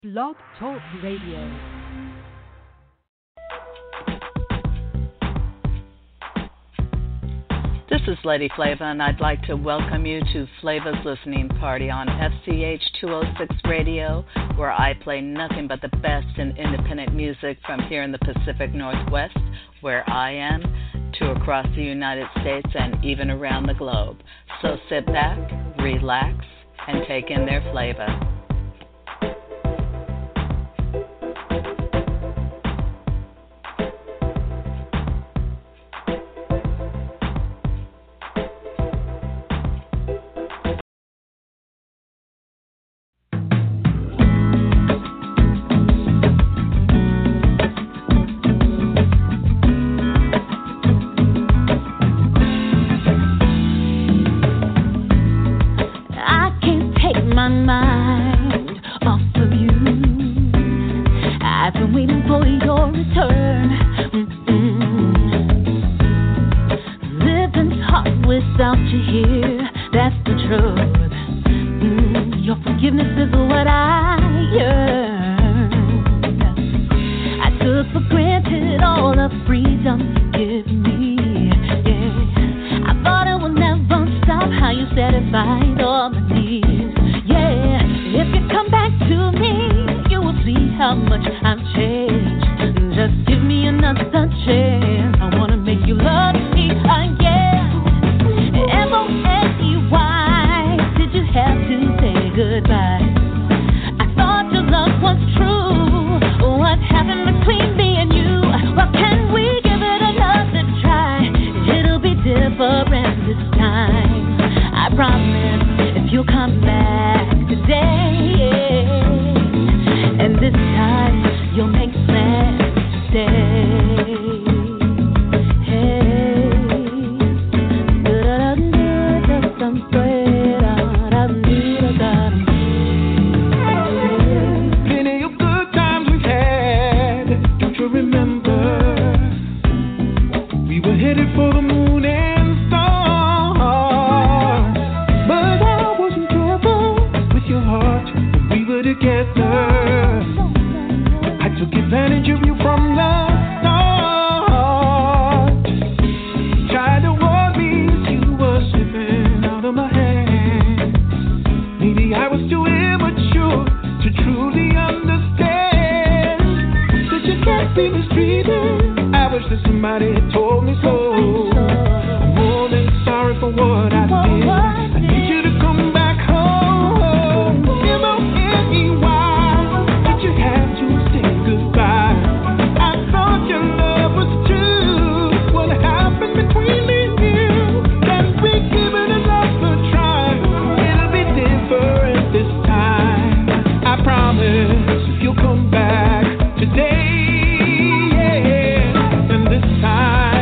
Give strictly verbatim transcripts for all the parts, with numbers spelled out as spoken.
Blog Talk Radio. This is Lady Flava, and I'd like to welcome you to Flava's Listening Party on F C H two oh six Radio, where I play nothing but the best in independent music from here in the Pacific Northwest, where I am, to across the United States and even around the globe. So sit back, relax, and take in their flavor. Come back today, yeah, and this time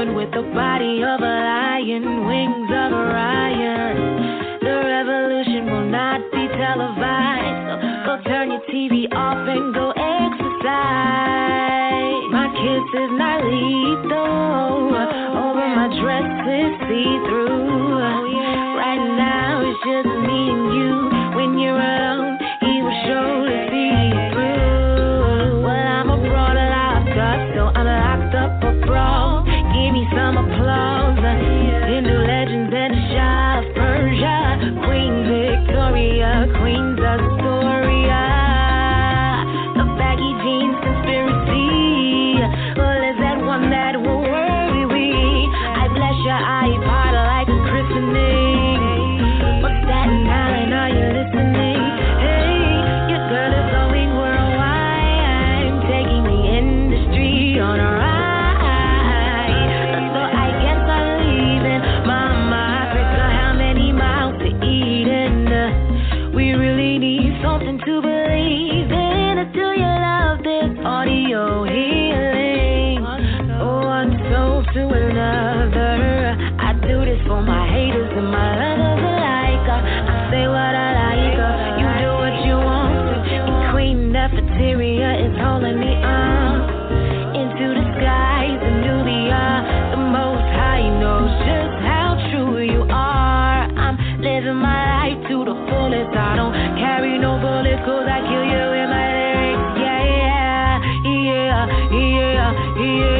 woman with the body of a lion, wings of Orion. The revolution will not be televised, so go turn your T V off and go exercise. My kiss is not lethal, over my dress is see-through. Right now it's just me and you. When you're alone, he will surely see you through. Well, I'm a broad locked up, so I'm locked up for brawl. Give me some applause. Hindu legends and the Shah of Persia, Queen Victoria, Queens Astoria. The baggy jeans conspiracy. Well, is that one that will worry we? I bless your iPod like a christening. What's that Island? Are you listening? Hey, your girl is going worldwide. I'm taking the industry on a ride. So I guess I'm leaving Mama Africa. How many miles to Eden? We really need something to believe in. Do you love this audio healing? Oh, one soul to another. I do this for my haters and my lovers alike. I say what I like, you do what you want to. And Queen Nefertiti is holding me up into the skies of Nubia. The Most High knows just how true you are. I'm living my life to the fullest. I don't carry no bullets, cause I kill you with my lyrics. Yeah, yeah, yeah, yeah, yeah,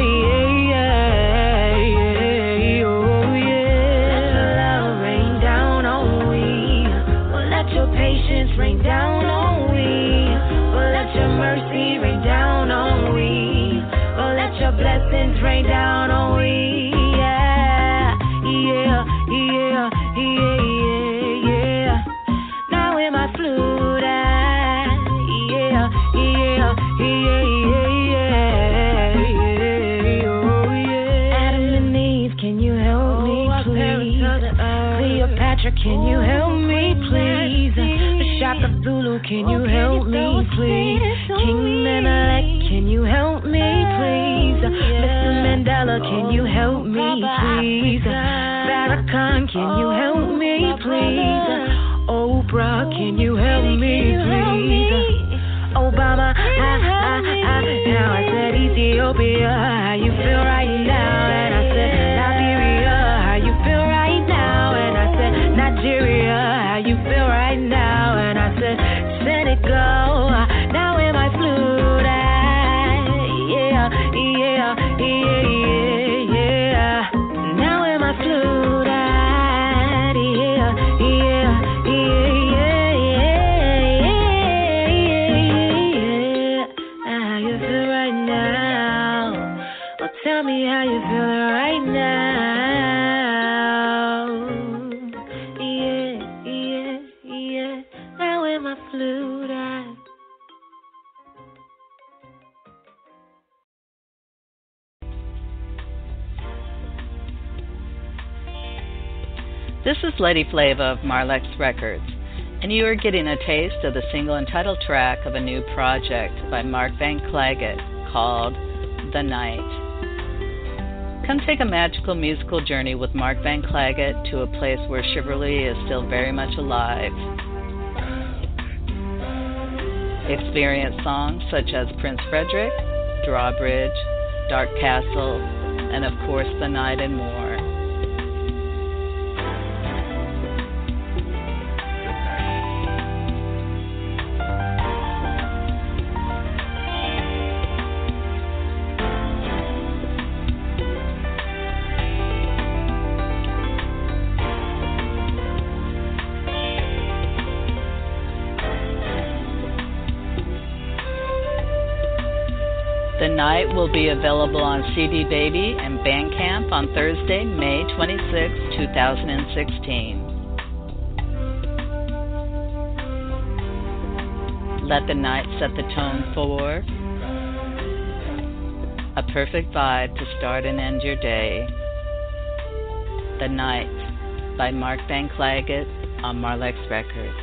yeah, yeah, oh yeah. Let your love rain down on we. Well, let your patience rain down on we. Well, let your mercy rain down on we. Well, let your blessings rain down on we. Yeah, yeah, yeah, yeah, yeah, yeah. Now in my flute, ah, yeah, yeah, yeah, yeah, yeah, oh yeah. Adam and Eve, can you help me, please? Cleopatra, can you help me, please? Shaka Zulu, can you help me, please? King Menelik, can you help me, please? Mister Mandela, can you help me, please? Farrakhan, can you help me, please? Oprah, can you help me, please? Obama, I, I, I, now I said Ethiopia, how you feel right now? And I said Liberia, how you feel right now? And I said Nigeria, how you feel right now? And I said Senegal, now in my flute, ah, yeah, yeah, yeah, yeah, yeah. Now in my flute, ah, yeah, yeah, yeah, yeah, yeah, yeah. How you feel right now? Well, tell me how you feel right now. Yeah, yeah, yeah. Now in my flute, ah. This is Lady Flava of Marlex Records, and you are getting a taste of the single and title track of a new project by Mark Van Clagett called The Night. Come take a magical musical journey with Mark Van Clagett to a place where chivalry is still very much alive. Experience songs such as Prince Frederick, Drawbridge, Dark Castle, and of course The Night and more. The Night will be available on C D Baby and Bandcamp on Thursday, May twenty-sixth, twenty sixteen. Let the night set the tone for a perfect vibe to start and end your day. The Night by Mark Van Clagett on Marlex Records.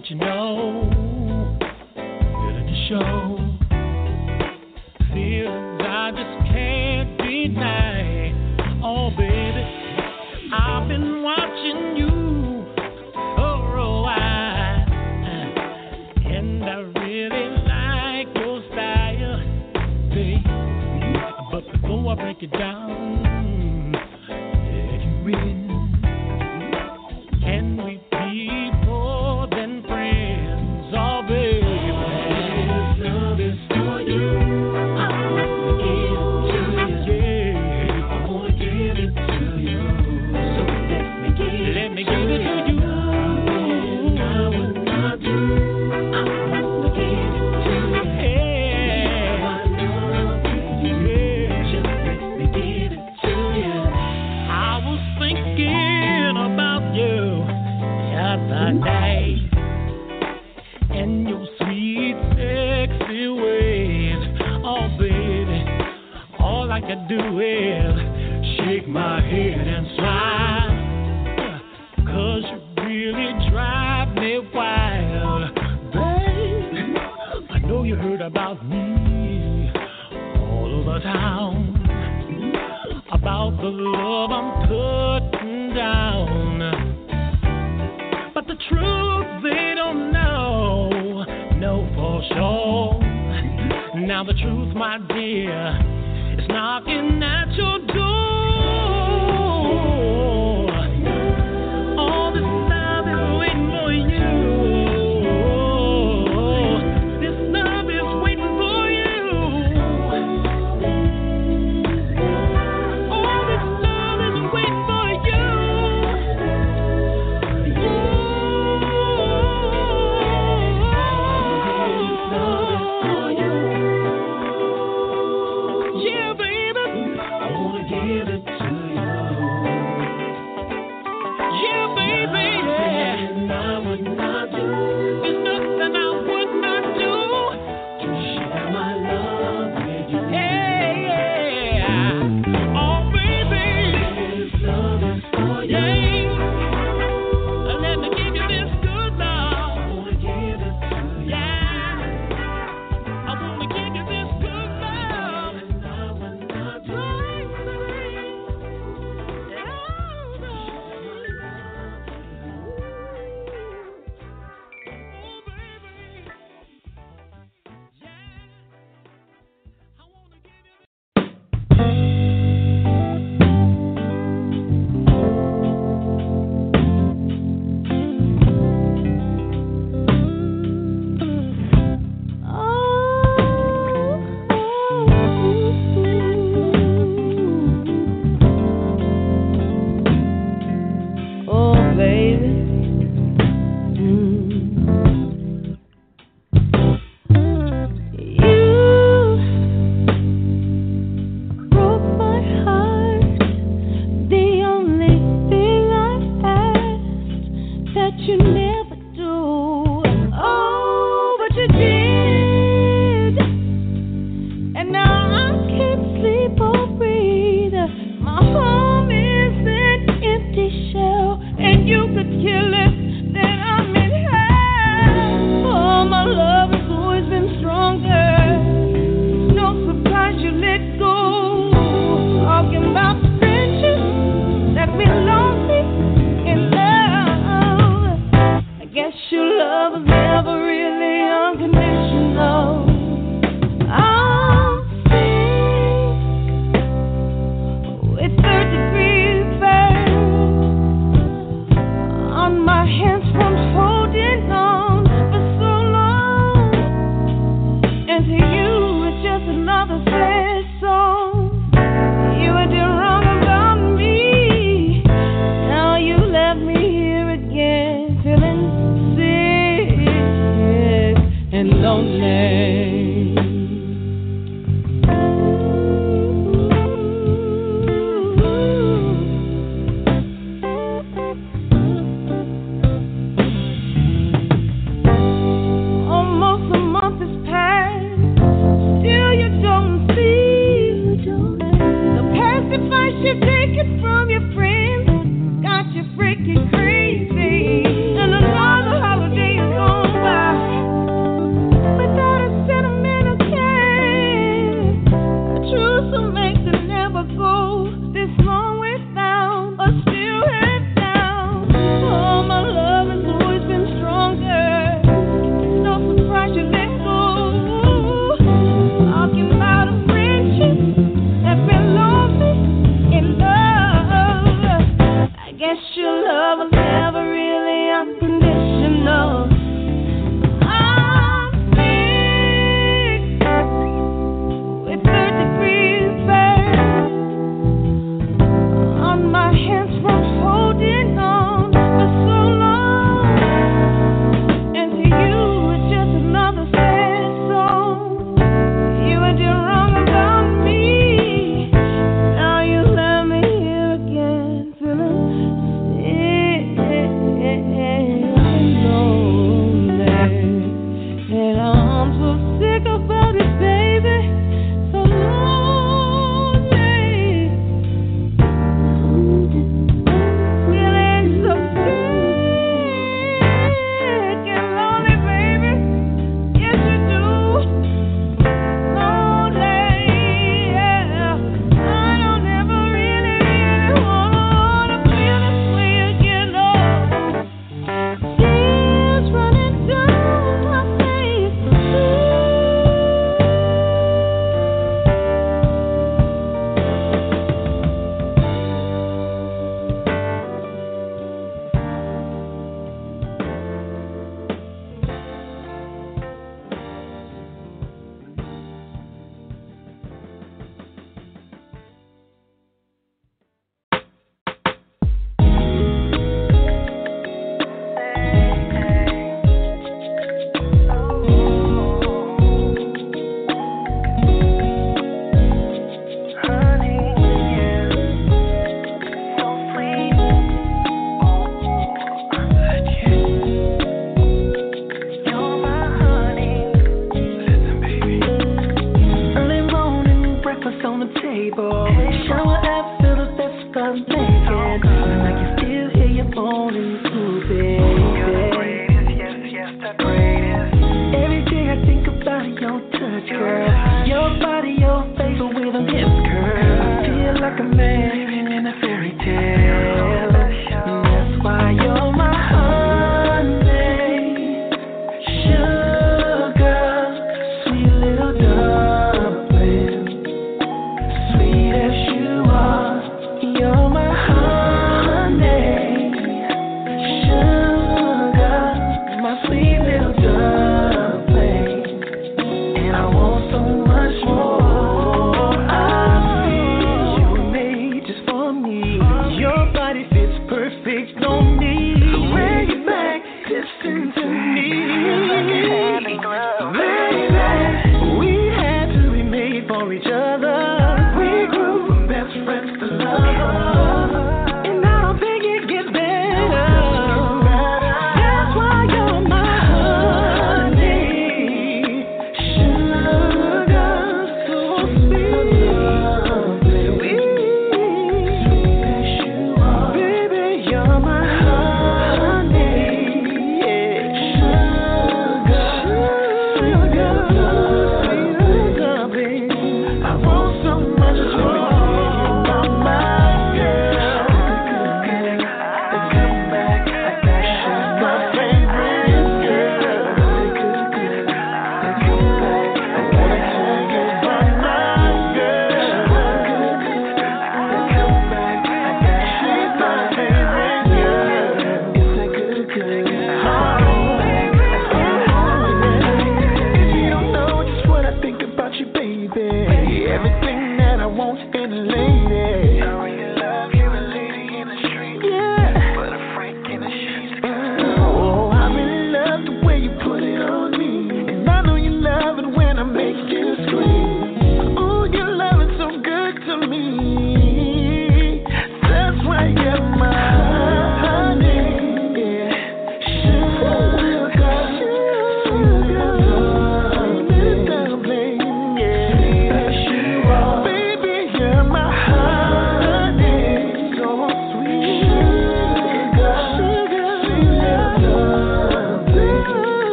let you know, feeling to show, feelings I just can't deny. Oh baby, I've been watching you for a while, and I really like your style, babe. But before I break it down, let you in. Can we be more than friends? Oh baby, this love is for you. I want to give it to you. Yeah, I want to give it to you. So let me give it, let me give it to you. I would not do. I want to give it to you. Yeah, I love you. Yeah, just let me give it to you. I was thinking about you the other day, and your sweet, sexy ways. Oh, baby, all I can do is shake my head and smile, 'cause you really drive me wild, babe. I know you heard about me all over town, about the love I'm putting down. But the truth they don't know, know for sure. Now the truth, my dear, is knocking at your door. All this love is waiting for you. This love is waiting for you. All this love is waiting for you. Yeah, baby, I wanna give it to you. Yeah, baby, yeah. And I would not do. There's nothing I would not do to share my love with you. Hey, yeah. Oh, baby, this love is for you. Yeah. Let me give you this good love. I wanna give it to you. Yeah. I wanna give you this good love. And I would not do. Oh, baby. Mm. You broke my heart. The only thing I asked that you never do. Oh, but you did. And now I can't sleep or breathe. My home is an empty shell, and you could kill it. Then I'm in hell. Oh, my love has always been stronger. No surprise you let go. Talking about friendship that we lonely in love. I guess your love was never really unconditional. I'm sick with third degree burn on my hands from holding on for so long. And to you, it's just another sad song. You did wrong about me. Now you left me here again, feeling sick and lonely. Almost a month has passed, still you don't see the pacifier you've taken from your friends got you freaking crazy, and another holiday is gone.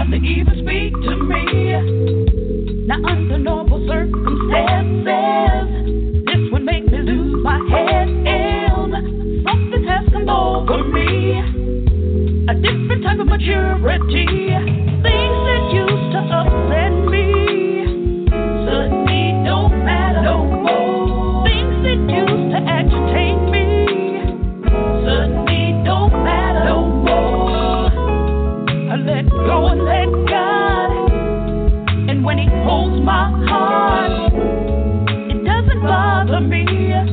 hardly even speak to me. Now under normal circumstances, this would make me lose my head. And something has come over me, a different type of maturity. Things that used to upset me suddenly don't matter no more. Things that used to agitate me suddenly don't matter no more. I let go and let God, and when He holds my heart, it doesn't bother me,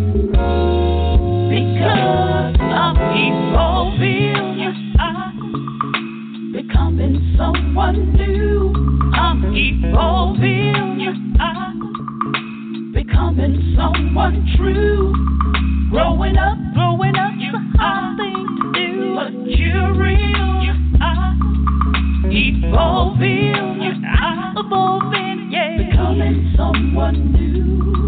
because I'm evolving. I'm becoming someone new. I'm evolving. I'm becoming someone true. Growing up, growing up, it's a hard thing to do, but you're real. I'm evolving. I'm evolving, yeah. Becoming someone new.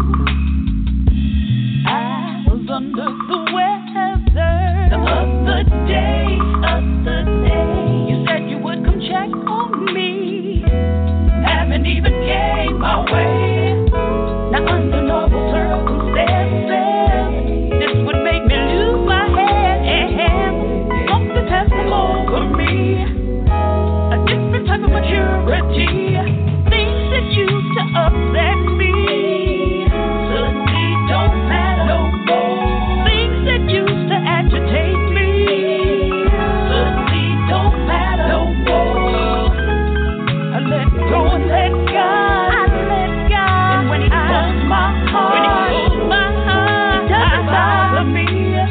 I was under the weather the other day, other day. You said you would come check on me. Haven't even came my way. Now under normal circumstances, this would make me lose my head. Something has come over me, a different type of maturity. Things that used to upset me suddenly don't matter no more. Things that used to agitate me suddenly don't matter no more. I let go and let God. I let God. And when He holds my heart, when He holds my heart, it doesn't bother me,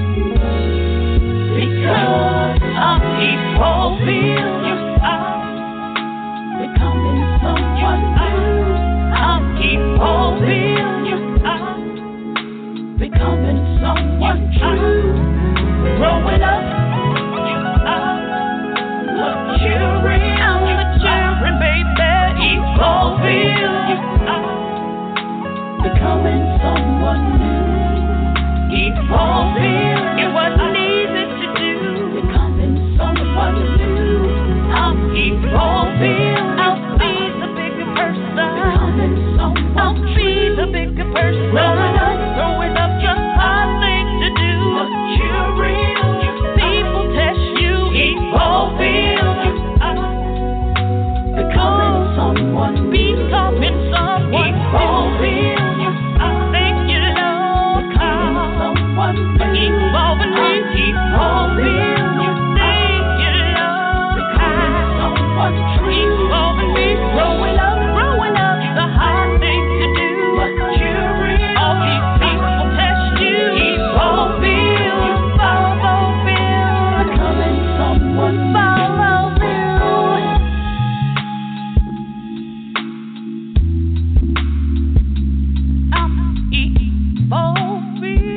because I'm evolving. I'm becoming someone new. I'm evolving. I'm becoming someone true. Growing up, I'm maturing. I'm maturing, baby. Evolving. I'm becoming someone new. Evolving. It wasn't easy to do. Becoming someone new. I'm evolving. I'll be the bigger person. Becoming someone. I'll be the bigger person. Growing up, growing up, just hard thing to do. Maturing. People test you. Evolving. I'm becoming someone. Becoming someone. Evolving. Thank you, Lord. Becoming someone. Evolving me. Evolving. Thank you, Lord. Becoming someone true. Evolving me. Growing up, growing up. The hard thing to do. Maturing. All these people test you. Evolving. Evolving. Becoming someone. Evolving. I'm evolving.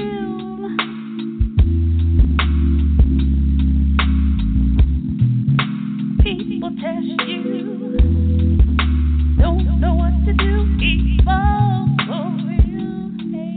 People test you. Don't know what to do. Evolving. Hey.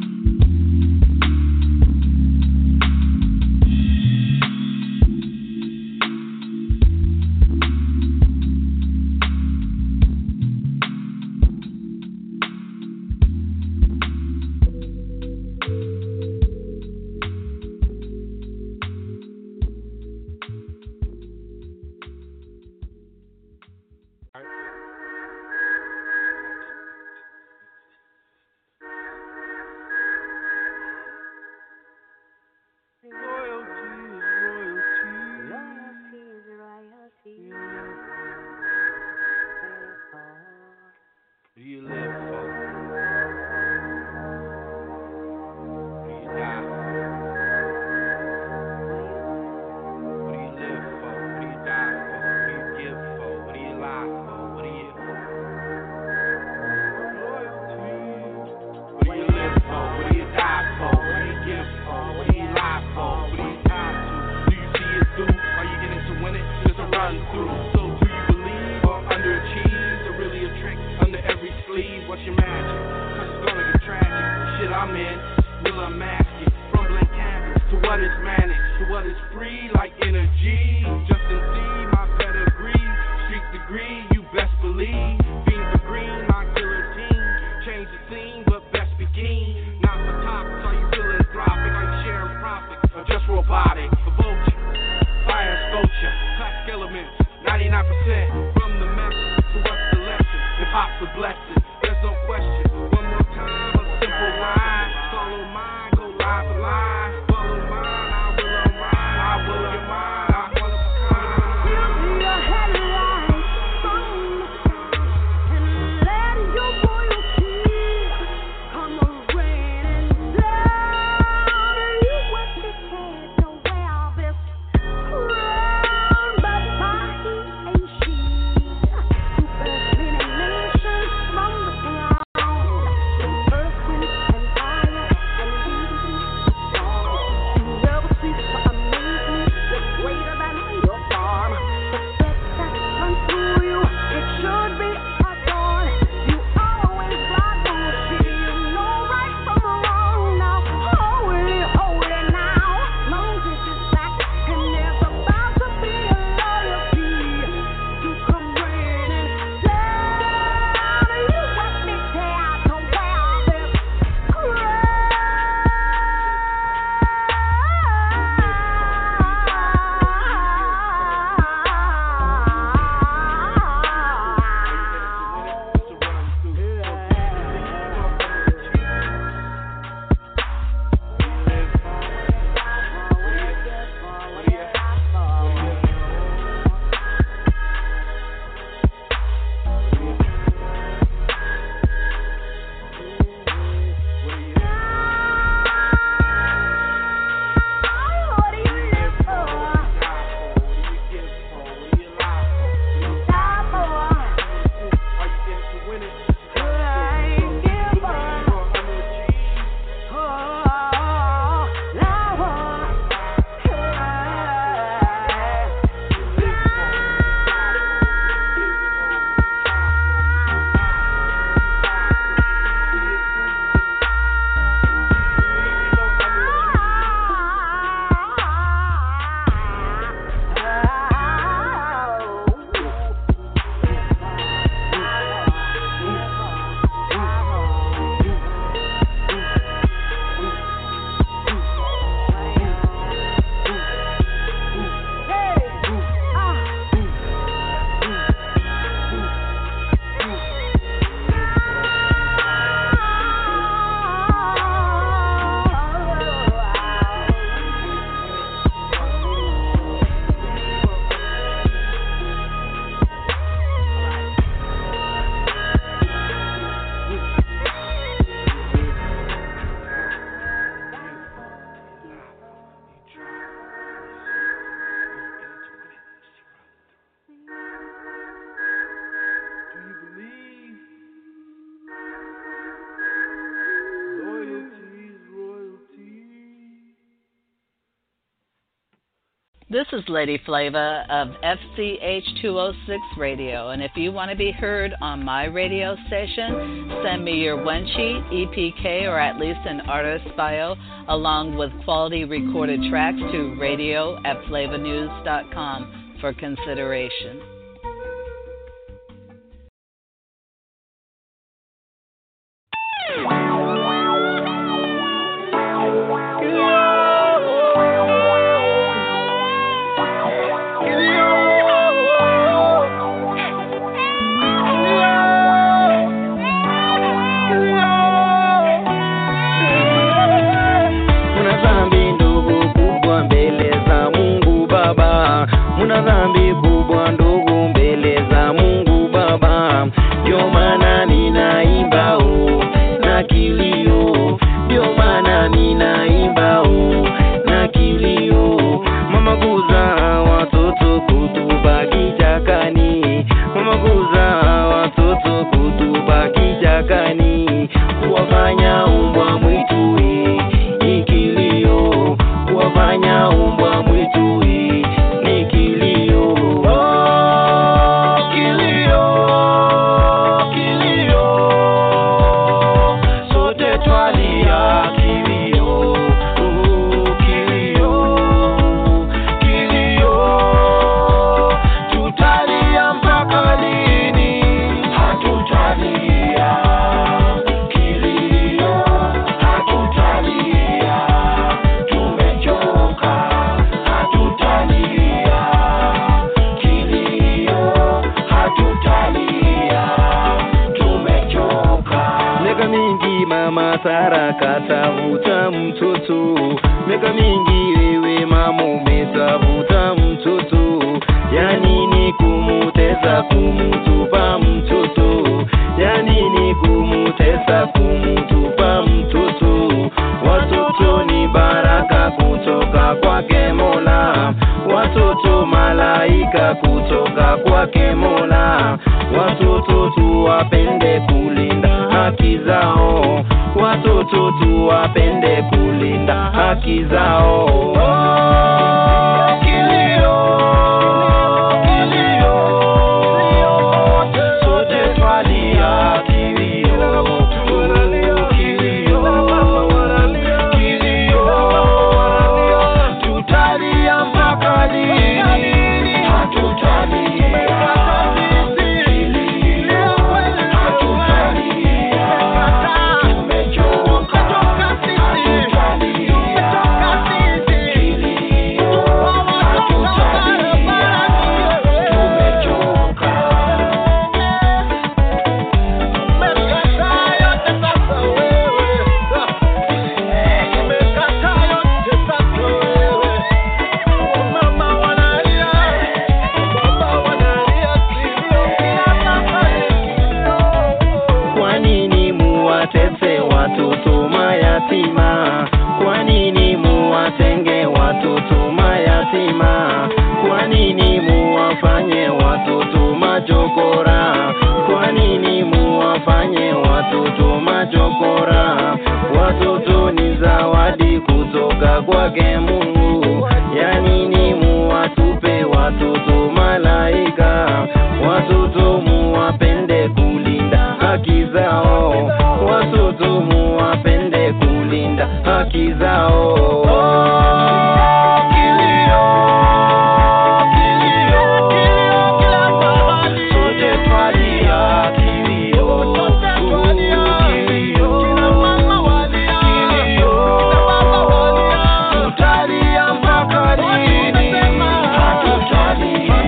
What do you live for? What do you die for? What do you live for? What do you die for? What do you give for? What do you lie for? What do you loyalty? What do you live for? What do you die for? What do you give for? What do you lie for? What do you tie to? Do you see it through? Are you getting to win it? Just a run through. So do you believe or underachieve? Or really a trick under every sleeve? What's your magic? Cause it's gonna get tragic. Shit I'm in will unmask it. From blank canvas to what is managed, to what is free like energy. Just in see my pedigree, street degree. ninety-nine percent from the message. So what's the lesson? Hip hop's a blessing. There's no question. One more time, a simple line. Follow mine, go line for line. Follow mine, I will unwind. I will unwind. I'm one of a kind. You see your headlights and let your loyalty come raining down. You were prepared to wear this crown, but why ain't she? To birth many nations from the ground. Earth, wind, and fire, and leaves the song. You never cease to amaze me. You're greater than your form. The blood that runs through you, it should be adored. You always lie bullshit. You know right from wrong. Now, holy, holy now. Moses is back, and there's about to be a loyalty to come raining down. You were prepared to wear this What do you live for? Die for? Could I give up? Oh, Do you believe? Loyalty's royalty. This is Lady Flava of F C H two oh six Radio, and if you want to be heard on my radio station, send me your one sheet, E P K, or at least an artist bio, along with quality recorded tracks to radio at flavanews dot com for consideration. Muna dhambi ndogo kubwa mbele za Mungu Baba, muna dhambi kubwa ndogo mbele za Mungu Baba. Ndio maana ninaimba oh, na kilio, ndio maana ninaimba oh, na kilio. Mama guza watoto kutubaki chakani, mama guza watoto kutubaki chakani, kuwafanya umbwa mwitu ni kilio, kuwafanya umbwa mwitu ni kilio. Oh, kilio, kilio, sote twalia kilio. Oh, kilio, kilio, tutalia mpaka lini? Hatutalia kilio, hatutalia, tumechoka. Hatutalia kilio. na madhara katafuta mtoto. Miaka mingi wewe mama umetafuta mtoto, ya nini kumutesa kumutupa mtoto, ya nini kumutesa kumutupa mtoto. Watoto ni baraka kutoka kwake Mola, watoto malaika kutoka kwake Mola. Watoto tuwapende kulinda haki zao, watoto tuwapende kulinda haki zao. Oh, kilio, kilio, sote twalia kilio, kilio, kilio, tutalia mpaka lini? Hatutalia. Watoto mayatima, kwa nini muwatenge watoto mayatima? Kwa nini muwafanye watoto majokora? Kwa nini muwafanye watoto majokora? Watoto ni zawadi kutoka kwake Mungu, ya nini muwatupe watoto malaika? Watoto muwapende kulinda haki zao, watoto muwapende kulinda haki zao. Oh, kilio, kilio, sote twalia kilio, kilio, tutalia mpaka lini? Hatutalia.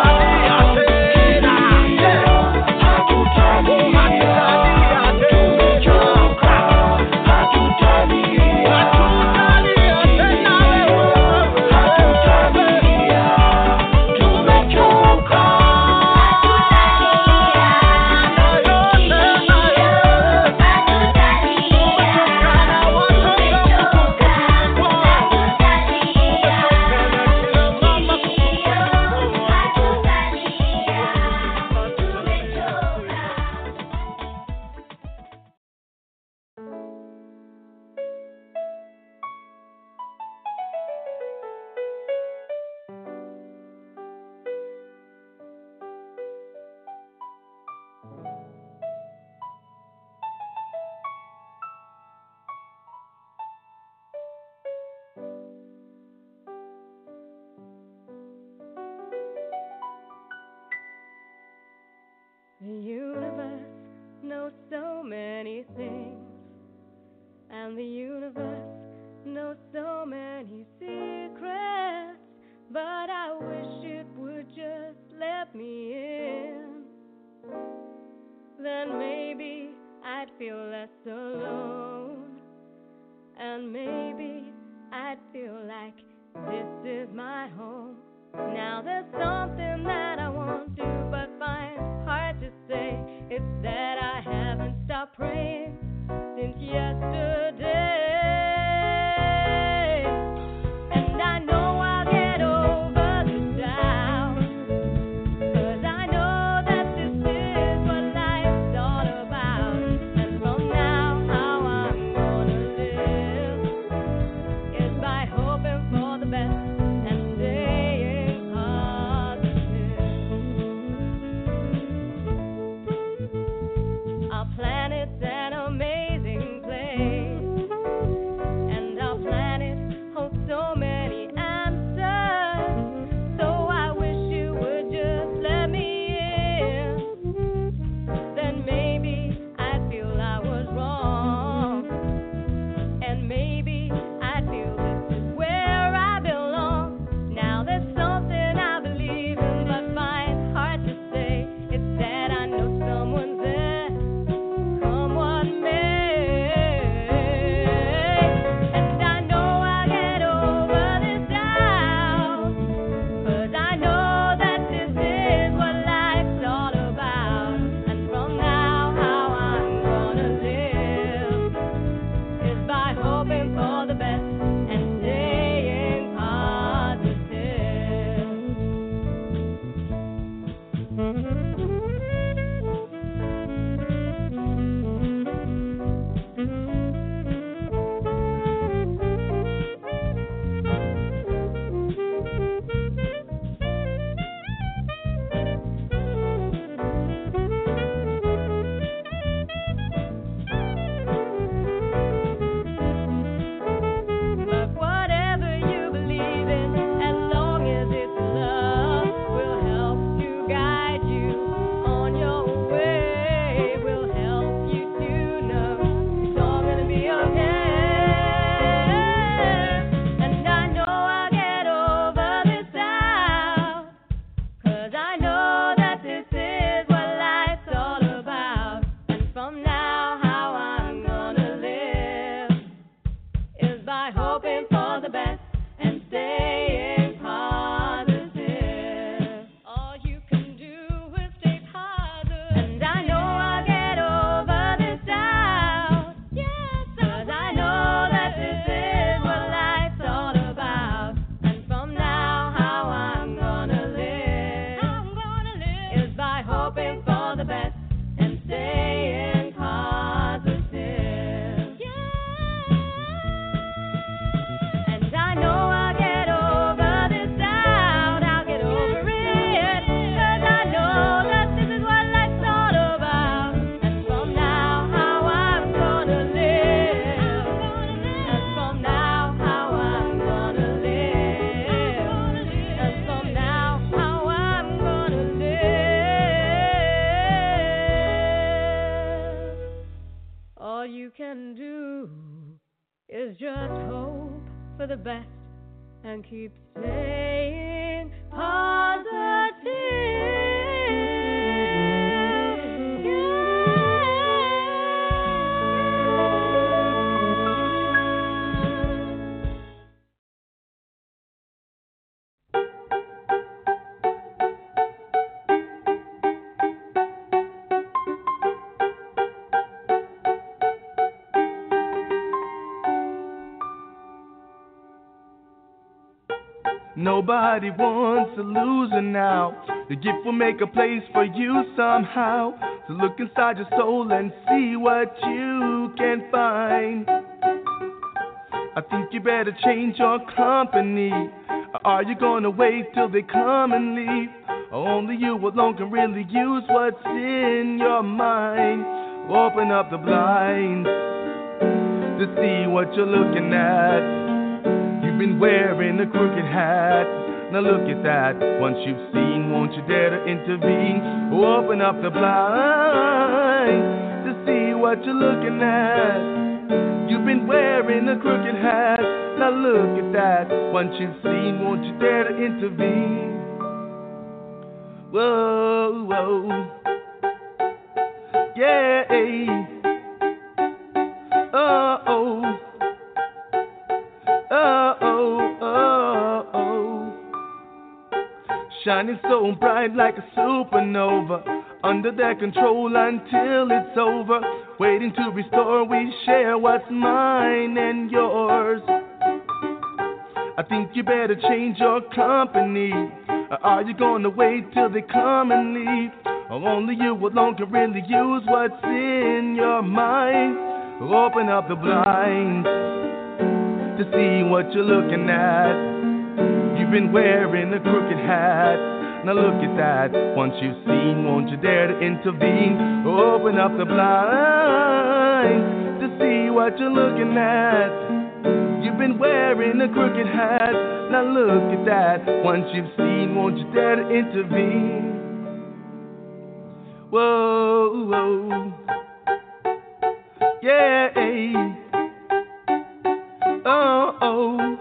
The universe knows so many things, and the universe knows so many secrets, but I wish it would just let me in. Then maybe I'd feel less alone, and maybe I'd feel like this is my home. Now there's something that I won't do but find hard to say. It's that I haven't stopped praying since yesterday. And I know I'll get over the doubt, 'cause I know that this is what life's all about. And from now And keep staying positive. Nobody wants to lose it now. The gift will make a place for you somehow. So look inside your soul and see what you can find. I think you better change your company. Or are you gonna wait till they come and leave? Only you alone can really use what's in your mind. Open up the blinds to see what you're looking at. You've been wearing a crooked hat. Now look at that. Once you've seen, won't you dare to intervene? Open up the blinds to see what you're looking at. You've been wearing a crooked hat. Now look at that. Once you've seen, won't you dare to intervene? Whoa, whoa. Yeah. Oh, oh. Oh, oh, oh, oh. Shining so bright like a supernova, under their control until it's over. Waiting to restore, we share what's mine and yours. I think you better change your company. Or are you gonna wait till they come and leave? Or only you alone can really use what's in your mind. Open up the blinds to see what you're looking at. You've been wearing a crooked hat. Now look at that. Once you've seen, won't you dare to intervene? Open up the blinds to see what you're looking at. You've been wearing a crooked hat. Now look at that. Once you've seen, won't you dare to intervene? Whoa, whoa. Yeah. Oh, oh.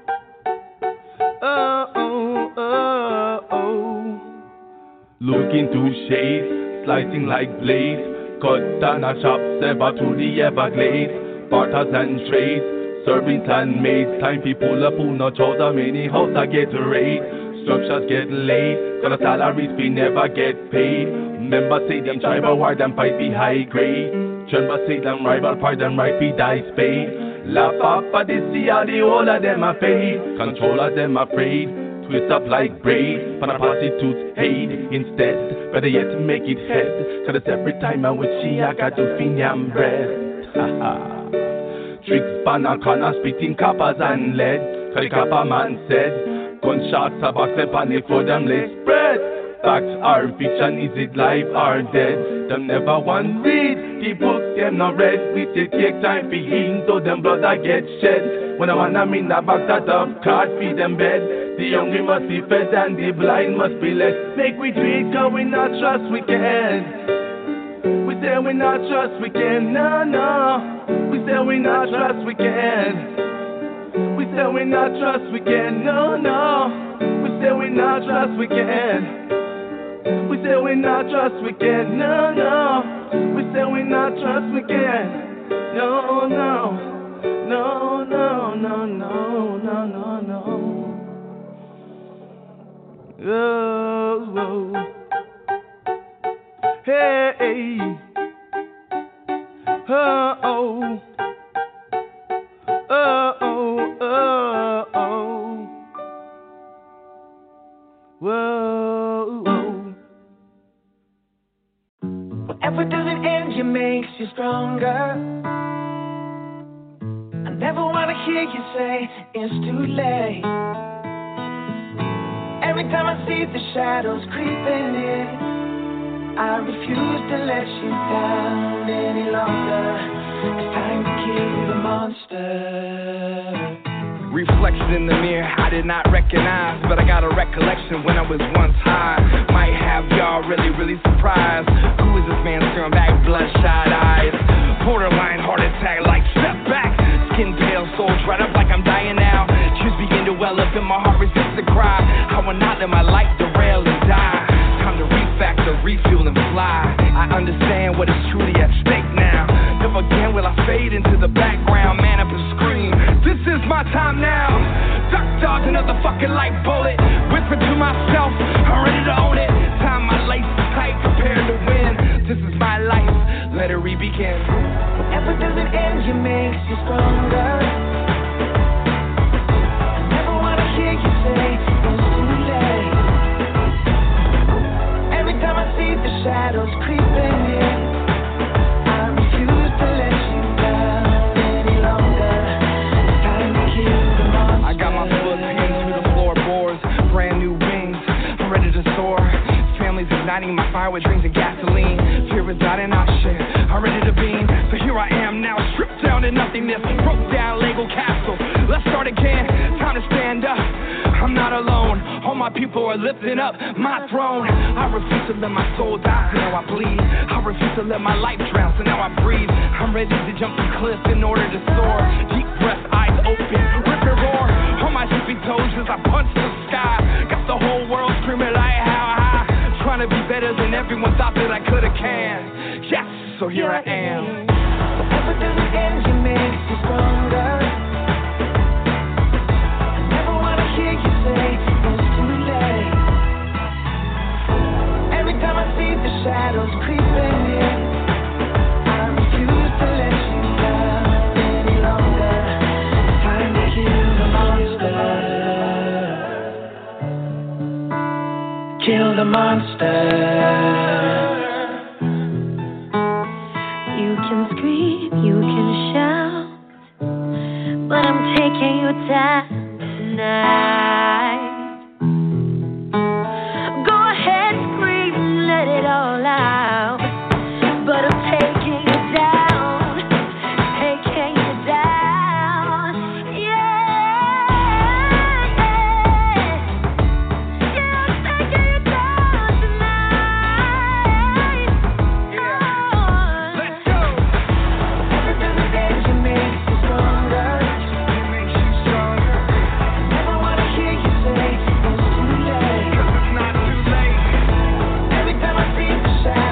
Oh, oh, oh, oh. Look into shades, slicing like blades. Cut down a shop, sever through the Everglades. Barters and trades, servings and maids. Time people up who no trouser, many house I get raid. Structures get laid, cause the salaries we never get paid. Members say them tribal war, them fight be high grade. Chambers say them rival part, them right be die spade. La papa, this see how the whole of them are paid. Controllers them afraid. twist up like braid. Pan a prostitute's aid instead. Better yet to make it head. Cause every time I'm with she, I got to fin yam breast. Ha ha. Tricks pan a corner, spitting coppers and lead. Cause the copper man said, gunshots are box up on it for them let's spread. Facts are fiction, is it live or dead? Them never one read, the book them not read. We take take time for healing, so them blood I get shed. When I wanna mean a box that of card feed them bed. The hungry must be fed and the blind must be led. Make we do it cause we not trust we can. We say we not trust we can, no no. We say we not trust we can. We say we not trust we can, no no. We say we not trust we can. We say we not trust we can, no, no. We say we not trust we can, no, no. No, no, no, no, no, no, no. Oh, oh. Hey, oh, oh. Oh, oh, oh, oh. Whoa, whoa. Whatever doesn't end you makes you stronger. I never wanna hear you say it's too late. Every time I see the shadows creeping in, I refuse to let you down any longer. It's time to kill the monster. Reflection in the mirror I did not recognize, but I got a recollection when I was once high. Might have y'all really, really surprised. Who is this man staring back, bloodshot eyes? Borderline heart attack, like step back. Skin pale, soul dried up like I'm dying now. Tears begin to well up and my heart resists to cry. I will not let my life derail and die. Time to refactor, refuel and fly. I understand what is truly at stake now. Never again will I fade into the background. Man up and scream, this is my time now. Duck dodge another fucking light bullet. Whisper to myself, I'm ready to own it. Time my laces tight, prepared to win. This is my life, let it re-begin. Whatever doesn't end you makes you stronger. I never wanna hear you say it's too late. Every time I see the shadows creeping in, I refuse to let you down any longer. It's time to kill the monster. I got my foot pinned through the floorboards, brand new wings, I'm ready to soar. Family's igniting my fire with dreams and gasoline. Fear is not an option, I'm ready to beam. So here I am now, stripped down to nothingness. Broke down Lego castle, let's start again. Time to stand up, I'm not alone. All my people are lifting up my throne. I refuse to let my soul die, so now I bleed. I refuse to let my life drown, so now I breathe. I'm ready to jump the cliff in order to soar. Deep breath, eyes open, rip and roar. On my tippy toes as I punch the sky. Got the whole world screaming like how high. Trying to be better than everyone thought that I could have can. Yes, so here I am. Whatever doesn't end you makes you stronger. I never wanna hear you say it's too late. Every time I see the shadows creeping in, I refuse to let you down any longer. It's time to kill the monster. Kill the monster. You can scream, you can shout, but I'm taking your time tonight. Go ahead, scream, let it all out, but I'm taking you down, taking you down, yeah, yeah, I'm taking you down tonight. Oh. Let's go. Whatever doesn't end you makes you stronger. It makes you stronger, I never wanna hear you say it's too late. 'cause it's not too late. Every time I see the shadows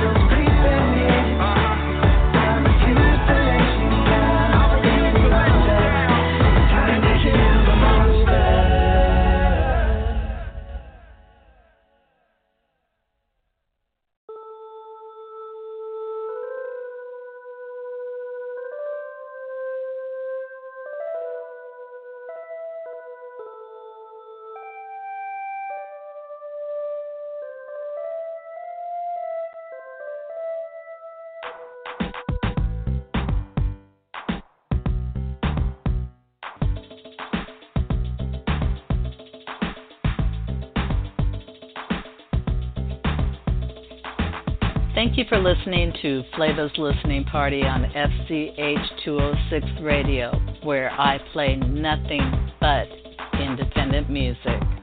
Thank you for listening to Flava's Listening Party on F C H two oh six Radio, where I play nothing but independent music.